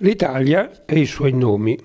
L'Italia e i suoi nomi.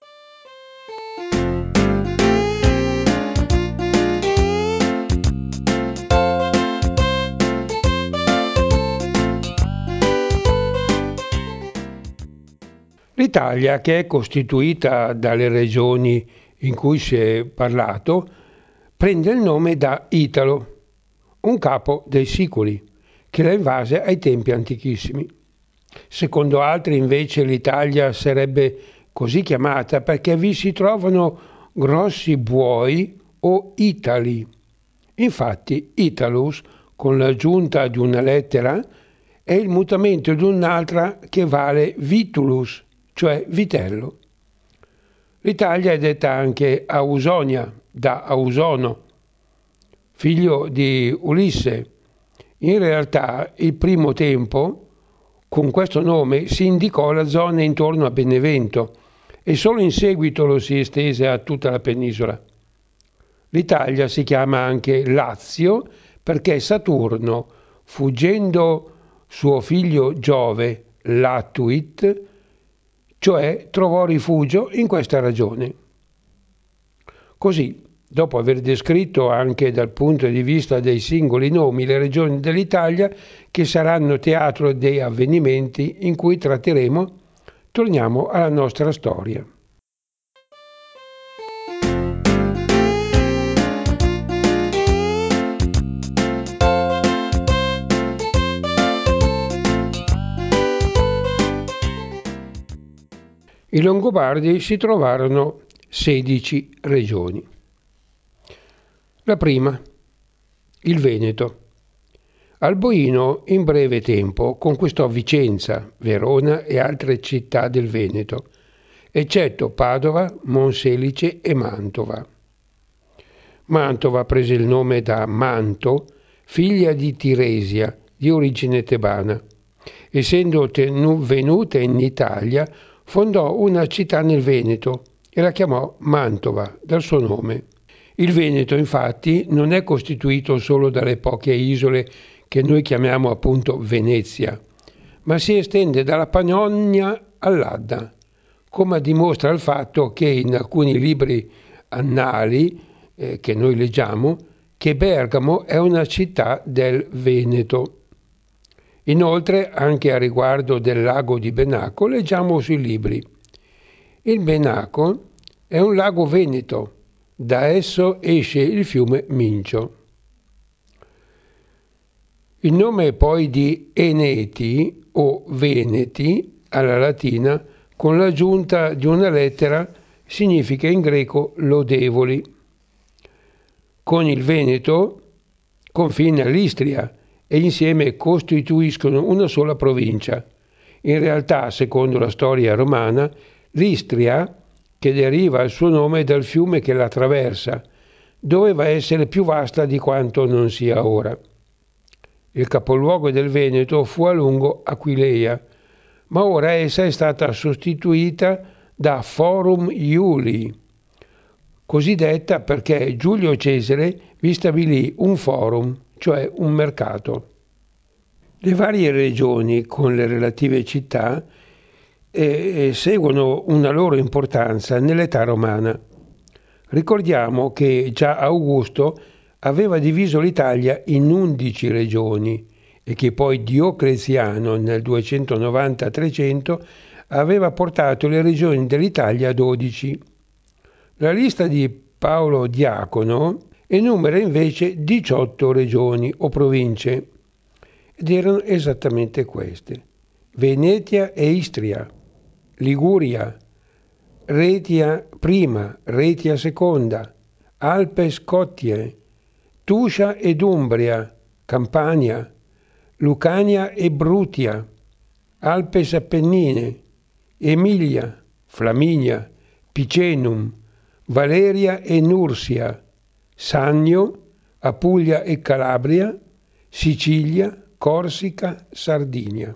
L'Italia, che è costituita dalle regioni in cui si è parlato, prende il nome da Italo, un capo dei Siculi, che la invase ai tempi antichissimi. Secondo altri, invece, l'Italia sarebbe così chiamata perché vi si trovano grossi buoi o Itali. Infatti, Italus, con l'aggiunta di una lettera, è il mutamento di un'altra che vale Vitulus, cioè vitello. L'Italia è detta anche Ausonia, da Ausono, figlio di Ulisse. In realtà, il primo tempo, con questo nome, si indicò la zona intorno a Benevento e solo in seguito lo si estese a tutta la penisola. L'Italia si chiama anche Lazio perché Saturno, fuggendo suo figlio Giove, Latuit, cioè trovò rifugio in questa regione. Così, dopo aver descritto anche dal punto di vista dei singoli nomi le regioni dell'Italia che saranno teatro dei avvenimenti in cui tratteremo, torniamo alla nostra storia. I Longobardi si trovarono 16 regioni. La prima, il Veneto. Alboino in breve tempo conquistò Vicenza, Verona e altre città del Veneto, eccetto Padova, Monselice e Mantova. Mantova prese il nome da Manto, figlia di Tiresia, di origine tebana. Essendo venuta in Italia, fondò una città nel Veneto e la chiamò Mantova, dal suo nome. Il Veneto, infatti, non è costituito solo dalle poche isole che noi chiamiamo appunto Venezia, ma si estende dalla Pannonia all'Adda, come dimostra il fatto che in alcuni libri annali che noi leggiamo, che Bergamo è una città del Veneto. Inoltre, anche a riguardo del lago di Benaco, leggiamo sui libri: il Benaco è un lago veneto, da esso esce il fiume Mincio. Il nome poi di Eneti o Veneti, alla latina, con l'aggiunta di una lettera, significa in greco lodevoli. Con il Veneto confina l'Istria e insieme costituiscono una sola provincia. In realtà, secondo la storia romana, l'Istria, che deriva il suo nome dal fiume che la attraversa, doveva essere più vasta di quanto non sia ora. Il capoluogo del Veneto fu a lungo Aquileia, ma ora essa è stata sostituita da Forum Iulii, così detta perché Giulio Cesare vi stabilì un forum, cioè un mercato. Le varie regioni con le relative città seguono una loro importanza nell'età romana. Ricordiamo che già Augusto aveva diviso l'Italia in 11 regioni e che poi Diocleziano nel 290-300 aveva portato le regioni dell'Italia a 12. La lista di Paolo Diacono enumera invece 18 regioni o province, ed erano esattamente queste: Venetia e Istria, Liguria, Retia prima, Retia seconda, Alpe Scottie, Tuscia ed Umbria, Campania, Lucania e Brutia, Alpes Appennine, Emilia, Flaminia, Picenum, Valeria e Nursia, Sannio, Apulia e Calabria, Sicilia, Corsica, Sardinia.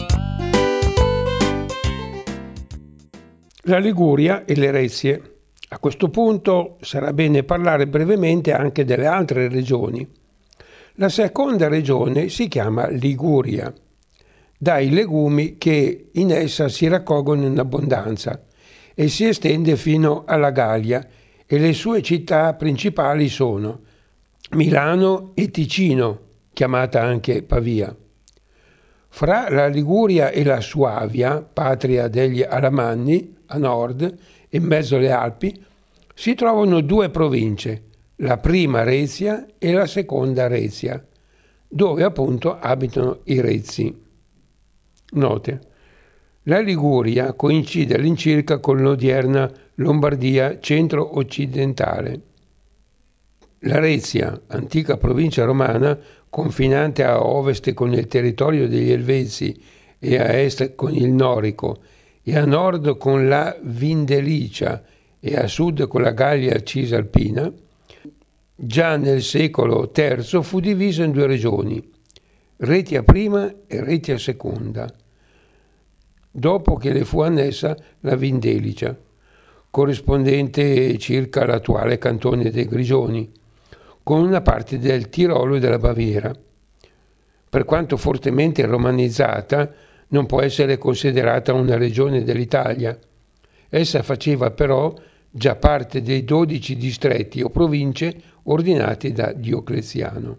La Liguria e le Rezie. A questo punto sarà bene parlare brevemente anche delle altre regioni. La seconda regione si chiama Liguria, dai legumi che in essa si raccolgono in abbondanza e si estende fino alla Gallia, e le sue città principali sono Milano e Ticino, chiamata anche Pavia. Fra la Liguria e la Suabia, patria degli Alamanni, a nord, in mezzo alle Alpi, si trovano due province, la prima Rezia e la seconda Rezia, dove appunto abitano i Rezi. Note: la Liguria coincide all'incirca con l'odierna Lombardia centro-occidentale. La Rezia, antica provincia romana, confinante a ovest con il territorio degli Elvezi e a est con il Norico, e a nord con la Vindelicia e a sud con la Gallia Cisalpina, già nel secolo III fu diviso in due regioni, Retia I e Retia II, dopo che le fu annessa la Vindelicia, corrispondente circa all'attuale cantone dei Grigioni, con una parte del Tirolo e della Baviera. Per quanto fortemente romanizzata, non può essere considerata una regione dell'Italia. Essa faceva però già parte dei 12 distretti o province ordinati da Diocleziano.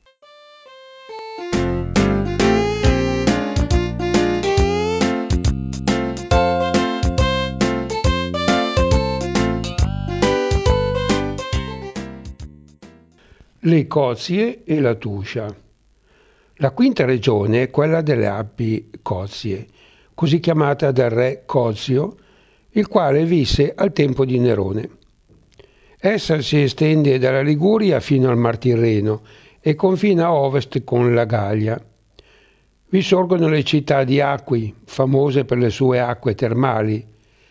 Le Cozie e la Tuscia. La quinta regione è quella delle Alpi Cozie, così chiamata dal re Cozio, il quale visse al tempo di Nerone. Essa si estende dalla Liguria fino al Mar Tirreno e confina a ovest con la Gallia. Vi sorgono le città di Acqui, famose per le sue acque termali,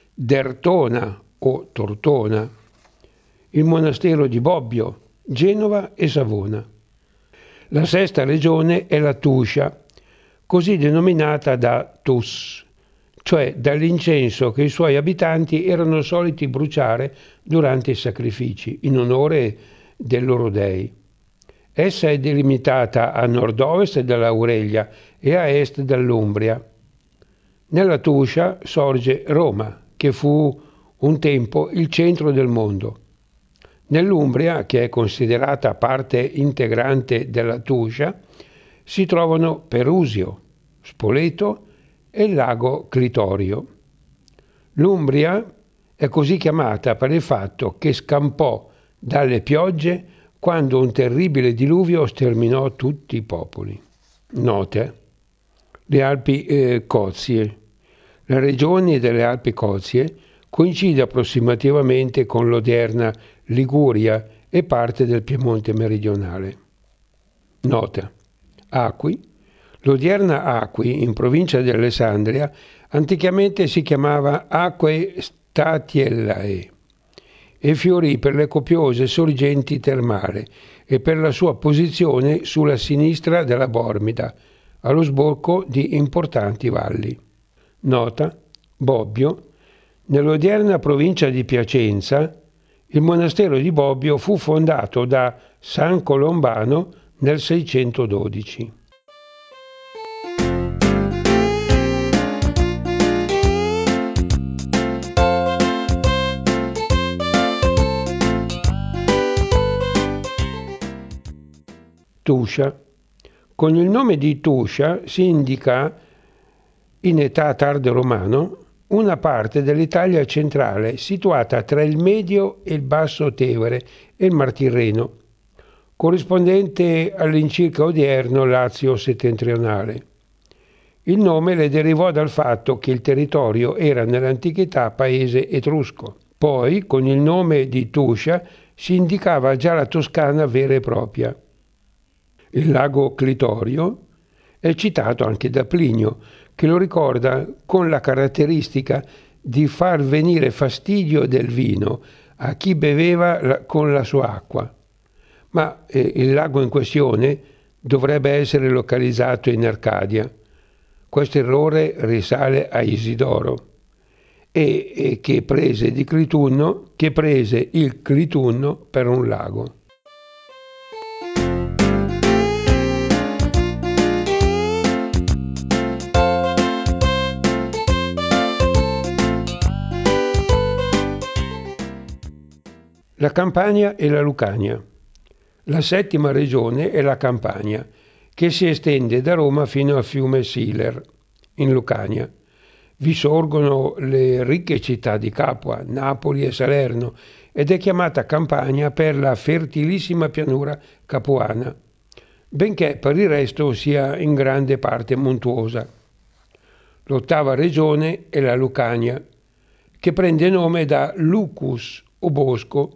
Dertona o Tortona, il monastero di Bobbio, Genova e Savona. La sesta regione è la Tuscia, così denominata da Tus, cioè dall'incenso che i suoi abitanti erano soliti bruciare durante i sacrifici, in onore dei loro dei. Essa è delimitata a nord-ovest dall'Aurelia e a est dall'Umbria. Nella Tuscia sorge Roma, che fu un tempo il centro del mondo. Nell'Umbria, che è considerata parte integrante della Tuscia, si trovano Perusio, Spoleto e il lago Clitorio. L'Umbria è così chiamata per il fatto che scampò dalle piogge quando un terribile diluvio sterminò tutti i popoli. Note: le Alpi Cozie. La regione delle Alpi Cozie coincide approssimativamente con l'odierna Liguria e parte del Piemonte meridionale. Nota: Acqui. L'odierna Acqui, in provincia di Alessandria, anticamente si chiamava Aquae Statielae e fiorì per le copiose sorgenti termali e per la sua posizione sulla sinistra della Bormida, allo sbocco di importanti valli. Nota: Bobbio. Nell'odierna provincia di Piacenza, il monastero di Bobbio fu fondato da San Colombano nel 612. Tuscia. Con il nome di Tuscia si indica, in età tardo-romano, una parte dell'Italia centrale situata tra il Medio e il Basso Tevere e il Mar Tirreno, corrispondente all'incirca odierno Lazio settentrionale. Il nome le derivò dal fatto che il territorio era nell'antichità paese etrusco. Poi, con il nome di Tuscia, si indicava già la Toscana vera e propria. Il lago Clitorio è citato anche da Plinio, che lo ricorda con la caratteristica di far venire fastidio del vino a chi beveva con la sua acqua. Ma il lago in questione dovrebbe essere localizzato in Arcadia. Questo errore risale a Isidoro. e che prese il Clitunno per un lago. La Campania e la Lucania. La settima regione è la Campania, che si estende da Roma fino al fiume Siler, in Lucania. Vi sorgono le ricche città di Capua, Napoli e Salerno ed è chiamata Campania per la fertilissima pianura capuana, benché per il resto sia in grande parte montuosa. L'ottava regione è la Lucania, che prende nome da lucus o bosco.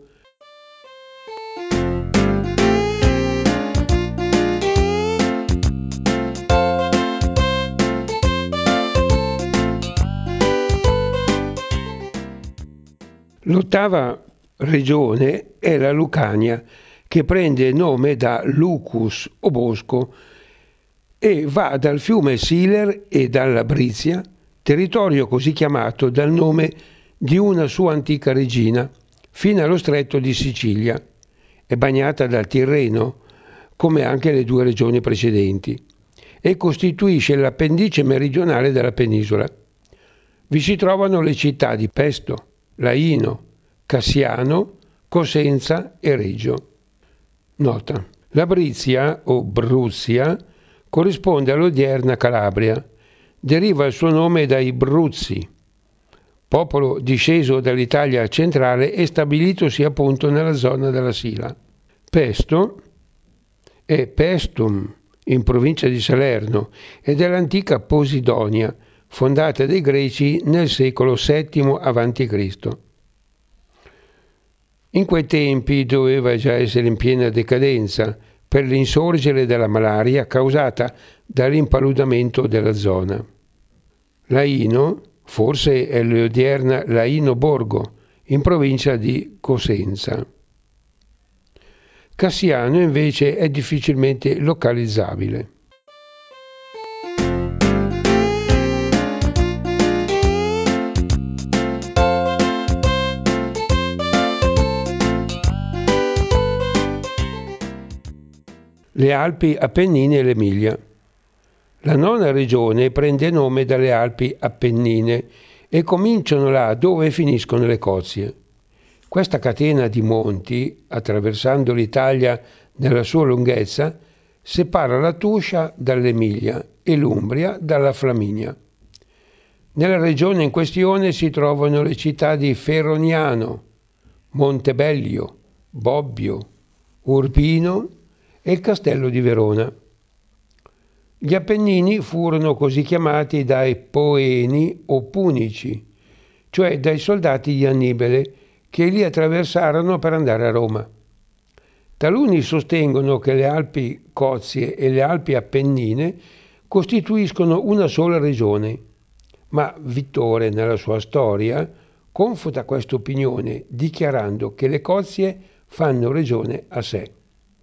L'ottava regione è la Lucania, che prende nome da lucus o bosco e va dal fiume Siler e dalla Brizia, territorio così chiamato dal nome di una sua antica regina, fino allo stretto di Sicilia. È bagnata dal Tirreno, come anche le due regioni precedenti, e costituisce l'appendice meridionale della penisola. Vi si trovano le città di Pesto, Laino, Cassiano, Cosenza e Reggio. Nota: la Brizia o Bruzia corrisponde all'odierna Calabria. Deriva il suo nome dai Bruzzi, popolo disceso dall'Italia centrale e stabilitosi appunto nella zona della Sila. Pesto è Pestum, in provincia di Salerno, ed è l'antica Posidonia, fondata dai Greci nel secolo VII a.C. In quei tempi doveva già essere in piena decadenza per l'insorgere della malaria causata dall'impaludamento della zona. Laino forse è l'odierna Laino Borgo, in provincia di Cosenza. Cassiano invece è difficilmente localizzabile. Le Alpi Appennine e l'Emilia. La nona regione prende nome dalle Alpi Appennine e cominciano là dove finiscono le Cozie. Questa catena di monti, attraversando l'Italia nella sua lunghezza, separa la Tuscia dall'Emilia e l'Umbria dalla Flaminia. Nella regione in questione si trovano le città di Feroniano, Montebellio, Bobbio, Urbino e il Castello di Verona. Gli Appennini furono così chiamati dai Poeni o Punici, cioè dai soldati di Annibale che li attraversarono per andare a Roma. Taluni sostengono che le Alpi Cozie e le Alpi Appennine costituiscono una sola regione, ma Vittore nella sua storia confuta questa opinione dichiarando che le Cozie fanno regione a sé.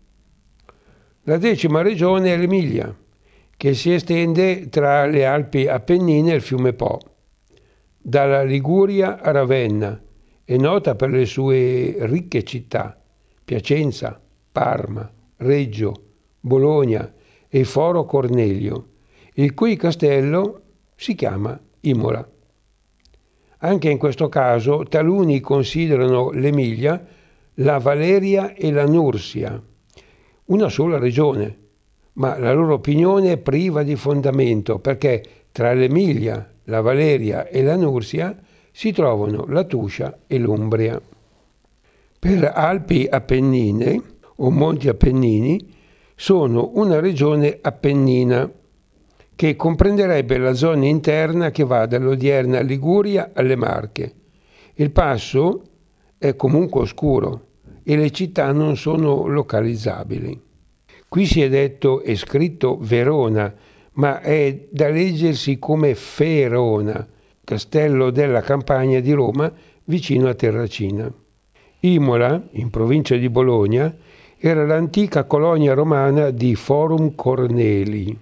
La decima regione è l'Emilia, che si estende tra le Alpi Appennine e il fiume Po. Dalla Liguria a Ravenna, è nota per le sue ricche città, Piacenza, Parma, Reggio, Bologna e Foro Cornelio, il cui castello si chiama Imola. Anche in questo caso taluni considerano l'Emilia la Valeria e la Nursia, una sola regione, ma la loro opinione è priva di fondamento perché tra l'Emilia, la Valeria e la Nursia si trovano la Tuscia e l'Umbria. Per Alpi Appennine o Monti Appennini sono una regione appennina che comprenderebbe la zona interna che va dall'odierna Liguria alle Marche. Il passo è comunque oscuro e le città non sono localizzabili. Qui si è detto e scritto Verona, ma è da leggersi come Ferona, castello della campagna di Roma vicino a Terracina. Imola, in provincia di Bologna, era l'antica colonia romana di Forum Corneli.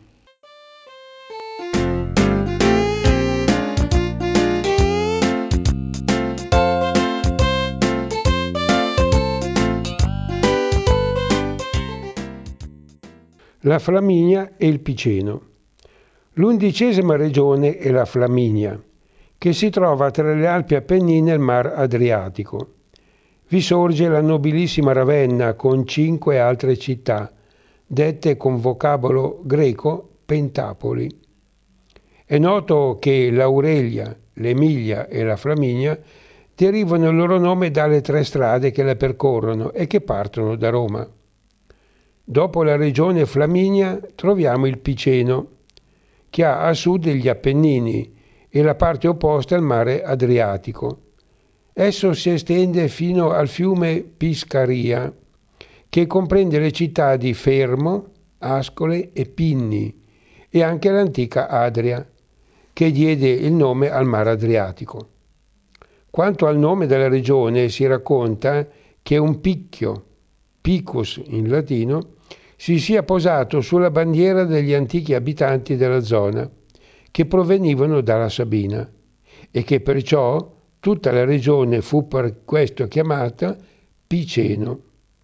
la Flaminia e il Piceno. L'11ª regione è la Flaminia, che si trova tra le Alpi Appennine e il Mar Adriatico. Vi sorge la nobilissima Ravenna con 5 altre città, dette con vocabolo greco Pentapoli. È noto che l'Aurelia, l'Emilia e la Flaminia derivano il loro nome dalle 3 strade che la percorrono e che partono da Roma. Dopo la regione Flaminia troviamo il Piceno, che ha a sud gli Appennini e la parte opposta al mare Adriatico. Esso si estende fino al fiume Piscaria, che comprende le città di Fermo, Ascole e Pinni, e anche l'antica Adria, che diede il nome al mare Adriatico. Quanto al nome della regione, si racconta che un picchio, picus in latino, si sia posato sulla bandiera degli antichi abitanti della zona, che provenivano dalla Sabina, e che perciò tutta la regione fu per questo chiamata Piceno.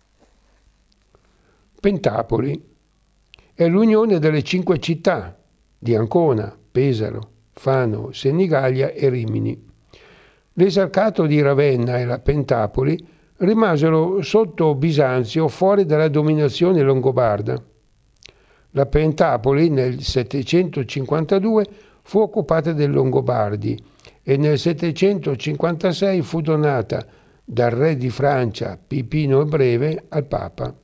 Pentapoli è l'unione delle 5 città di Ancona, Pesaro, Fano, Senigallia e Rimini. L'esarcato di Ravenna e la Pentapoli rimasero sotto Bisanzio fuori dalla dominazione longobarda. La Pentapoli nel 752 fu occupata dai Longobardi e nel 756 fu donata dal re di Francia Pipino il Breve al Papa.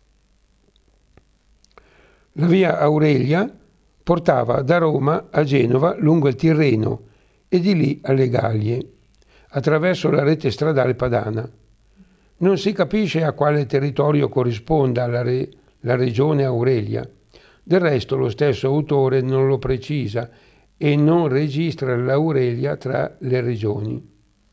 La via Aurelia portava da Roma a Genova lungo il Tirreno e di lì alle Gallie, attraverso la rete stradale padana. Non si capisce a quale territorio corrisponda la regione Aurelia. Del resto lo stesso autore non lo precisa e non registra l'Aurelia tra le regioni.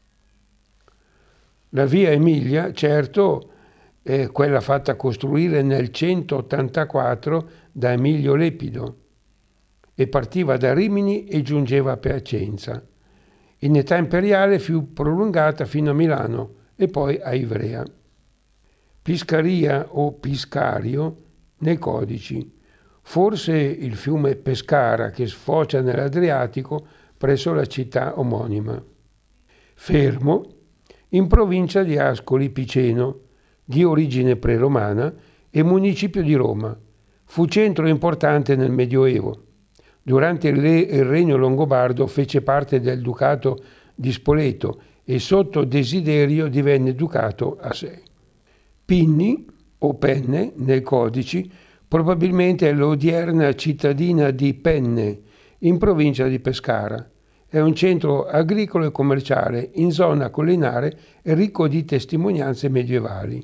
La via Emilia, certo, è quella fatta costruire nel 184 da Emilio Lepido e partiva da Rimini e giungeva a Piacenza. In età imperiale fu prolungata fino a Milano e poi a Ivrea. Piscaria o Piscario nei codici. Forse il fiume Pescara che sfocia nell'Adriatico presso la città omonima. Fermo in provincia di Ascoli Piceno, di origine preromana e municipio di Roma. Fu centro importante nel Medioevo. Durante il regno longobardo fece parte del ducato di Spoleto e sotto Desiderio divenne ducato a sé. Pinni o Penne nei codici probabilmente è l'odierna cittadina di Penne in provincia di Pescara. È un centro agricolo e commerciale in zona collinare e ricco di testimonianze medievali.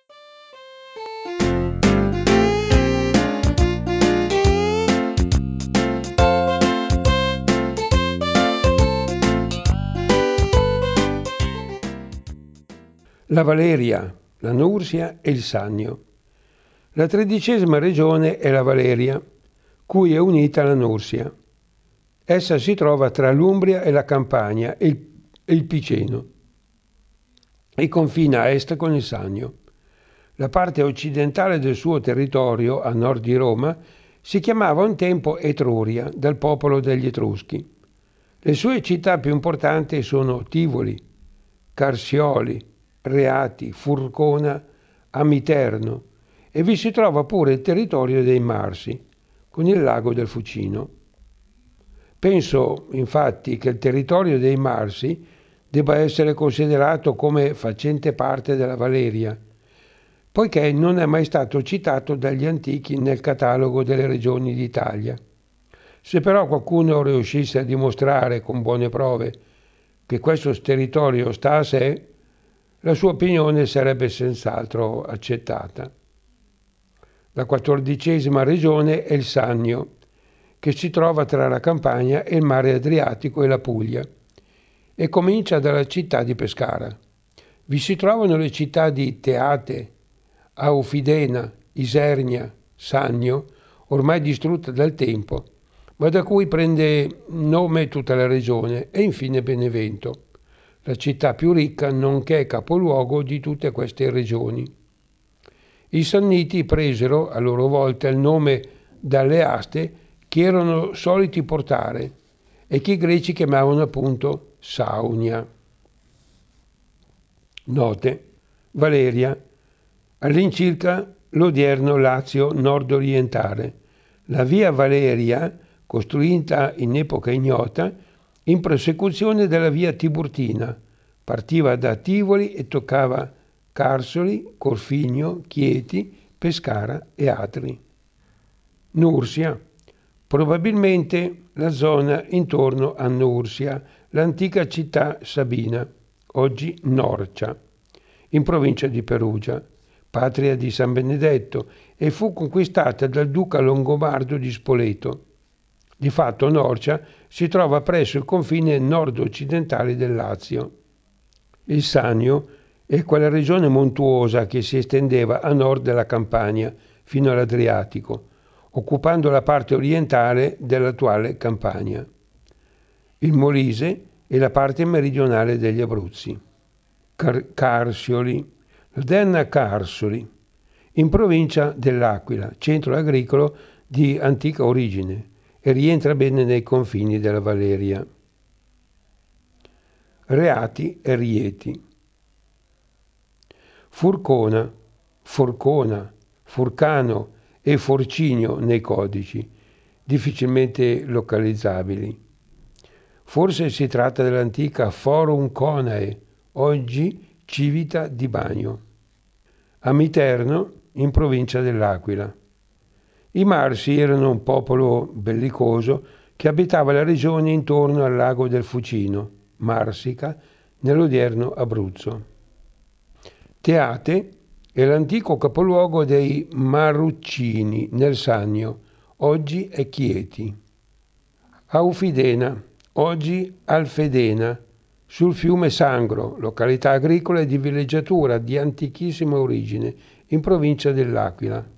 La Valeria, la Nursia e il Sannio. La 13ª regione è la Valeria, cui è unita la Nursia. Essa si trova tra l'Umbria e la Campania e il Piceno e confina a est con il Sannio. La parte occidentale del suo territorio, a nord di Roma, si chiamava un tempo Etruria, dal popolo degli Etruschi. Le sue città più importanti sono Tivoli, Carsioli, Reati, Furcona, Amiterno e vi si trova pure il territorio dei Marsi, con il lago del Fucino. Penso, infatti, che il territorio dei Marsi debba essere considerato come facente parte della Valeria, poiché non è mai stato citato dagli antichi nel catalogo delle regioni d'Italia. Se però qualcuno riuscisse a dimostrare con buone prove che questo territorio sta a sé, la sua opinione sarebbe senz'altro accettata. La 14ª regione è il Sannio, che si trova tra la Campania e il mare Adriatico e la Puglia, e comincia dalla città di Pescara. Vi si trovano le città di Teate, Aufidena, Isernia, Sannio, ormai distrutte dal tempo, ma da cui prende nome tutta la regione, e infine Benevento, la città più ricca nonché capoluogo di tutte queste regioni. I Sanniti presero a loro volta il nome dalle aste che erano soliti portare e che i greci chiamavano appunto Saunia. Note: Valeria, all'incirca l'odierno Lazio nord-orientale. La via Valeria, costruita in epoca ignota, in prosecuzione della via Tiburtina, partiva da Tivoli e toccava Carsoli, Corfigno, Chieti, Pescara e Atri. Nursia, probabilmente la zona intorno a Nursia, l'antica città sabina, oggi Norcia, in provincia di Perugia, patria di San Benedetto, e fu conquistata dal duca longobardo di Spoleto. Di fatto Norcia si trova presso il confine nord-occidentale del Lazio. Il Sannio è quella regione montuosa che si estendeva a nord della Campania fino all'Adriatico, occupando la parte orientale dell'attuale Campania. Il Molise è la parte meridionale degli Abruzzi. Carsioli, l'odierna Carsoli, in provincia dell'Aquila, centro agricolo di antica origine, e rientra bene nei confini della Valeria. Reati e Rieti. Furcona, Forcona, Furcano e Forcinio nei codici, difficilmente localizzabili. Forse si tratta dell'antica Forum Conae, oggi Civita di Bagno. Amiterno, in provincia dell'Aquila. I Marsi erano un popolo bellicoso che abitava la regione intorno al lago del Fucino, Marsica, nell'odierno Abruzzo. Teate è l'antico capoluogo dei Marruccini nel Sannio, oggi è Chieti. Aufidena, oggi Alfedena, sul fiume Sangro, località agricola e di villeggiatura di antichissima origine, in provincia dell'Aquila.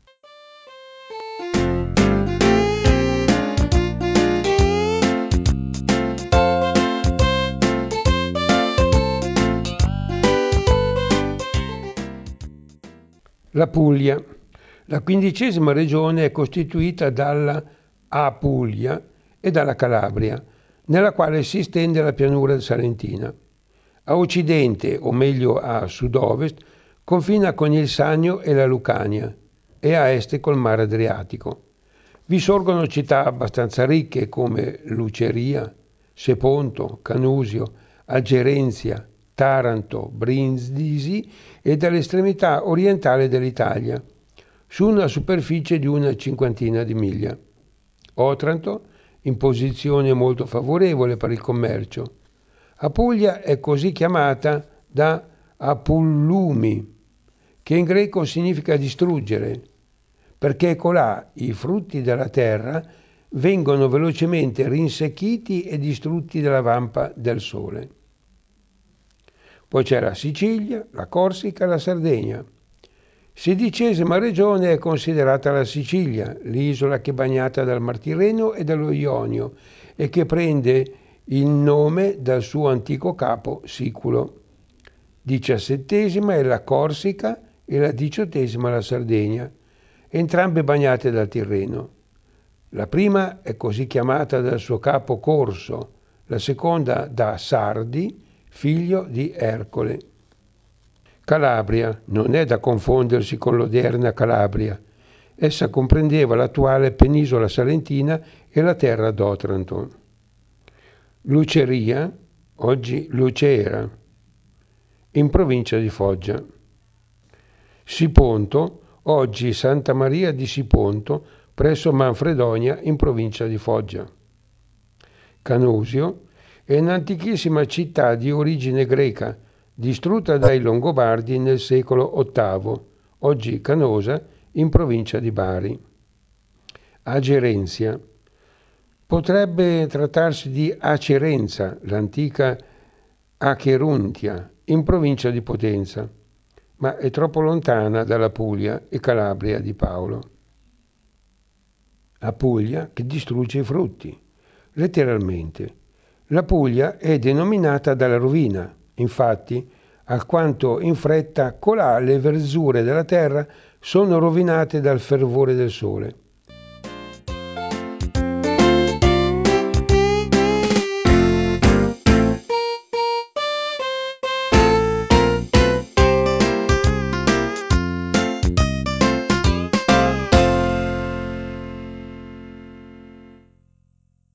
La Puglia. La 15ª regione è costituita dalla Apulia e dalla Calabria, nella quale si estende la pianura salentina. A occidente, o meglio a sud-ovest, confina con il Sannio e la Lucania, e a est col mare Adriatico. Vi sorgono città abbastanza ricche come Luceria, Seponto, Canusio, Agerenzia, Taranto, Brindisi e dall'estremità orientale dell'Italia, su una superficie di una cinquantina di miglia. Otranto, in posizione molto favorevole per il commercio. Apulia è così chiamata da Apullumi, che in greco significa distruggere, perché colà i frutti della terra vengono velocemente rinsecchiti e distrutti dalla vampa del sole. Poi c'è la Sicilia, la Corsica e la Sardegna. 16ª regione è considerata la Sicilia, l'isola che è bagnata dal Mar Tirreno e dallo Ionio e che prende il nome dal suo antico capo Siculo. 17ª è la Corsica e la 18ª la Sardegna, entrambe bagnate dal Tirreno. La prima è così chiamata dal suo capo Corso, la seconda da Sardi, figlio di Ercole. Calabria non è da confondersi con l'odierna Calabria. Essa comprendeva l'attuale penisola salentina e la terra d'Otranto. Luceria, oggi Lucera, in provincia di Foggia. Siponto, oggi Santa Maria di Siponto, presso Manfredonia, in provincia di Foggia. Canusio è un'antichissima città di origine greca, distrutta dai Longobardi nel secolo VIII, oggi Canosa, in provincia di Bari. Agerenzia. Potrebbe trattarsi di Acerenza, l'antica Acheruntia, in provincia di Potenza, ma è troppo lontana dalla Puglia e Calabria di Paolo. La Puglia che distrugge i frutti. Letteralmente. La Puglia è denominata dalla rovina, infatti alquanto in fretta colà le verzure della terra sono rovinate dal fervore del sole.